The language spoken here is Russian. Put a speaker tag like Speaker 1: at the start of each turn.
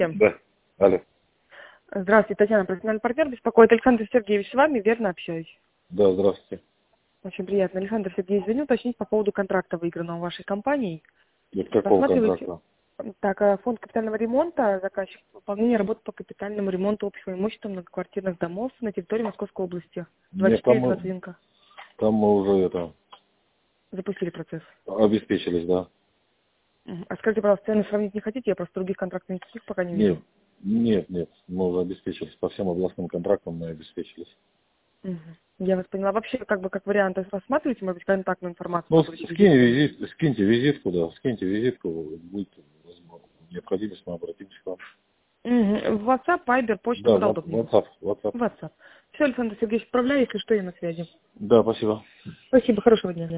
Speaker 1: Да. Алло.
Speaker 2: Здравствуйте, Татьяна, профессиональный партнер. Беспокоит Александр Сергеевич. С вами верно общаюсь.
Speaker 1: Да, здравствуйте.
Speaker 2: Очень приятно. Александр Сергеевич, звоню уточнить по поводу контракта, выигранного вашей компанией.
Speaker 1: От какого
Speaker 2: Рассматриваете
Speaker 1: контракта?
Speaker 2: фонд капитального ремонта, заказчик выполнения работ по капитальному ремонту общего имущества многоквартирных домов на территории Московской области.
Speaker 1: Нет, там мы
Speaker 2: 24-21.
Speaker 1: уже это
Speaker 2: Запустили процесс.
Speaker 1: обеспечились, да.
Speaker 2: А скажите, пожалуйста, цены сравнить не хотите? Я просто других контрактов никаких пока не
Speaker 1: Нет,
Speaker 2: вижу.
Speaker 1: нет, мы уже обеспечились. По всем областным контрактам мы обеспечились.
Speaker 2: Мгм. Я вас поняла. Вообще, как вариант рассматриваете, может быть, контактную информацию,
Speaker 1: Ну,
Speaker 2: чтобы через визитку?
Speaker 1: скиньте визитку, да, скиньте визитку, будет возможно. Необходимость, мы обратимся к вам.
Speaker 2: В WhatsApp, Viber, почта,
Speaker 1: Да,
Speaker 2: куда удобнее?
Speaker 1: WhatsApp.
Speaker 2: WhatsApp. Все, Александр Сергеевич, отправляю, если что, я на связи.
Speaker 1: Да, спасибо.
Speaker 2: Спасибо, хорошего дня.